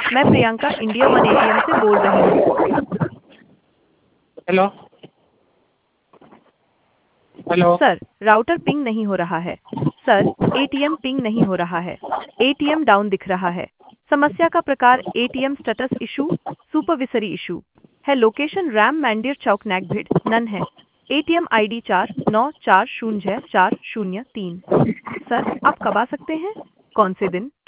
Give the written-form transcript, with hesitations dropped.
मैं Priyanka India one ATM से बोल रही हूँ। Hello. Hello. Sir, router ping नहीं हो रहा है। सर, एटीएम पिंग नहीं हो रहा है। एटीएम डाउन दिख रहा है। समस्या का प्रकार ATM status issue, supervisory issue है। लोकेशन रैम मैंडियर चौक नैगभिड़ नन है। ATM ID 49404003। सर, आप कब आ सकते हैं? कौन से दिन?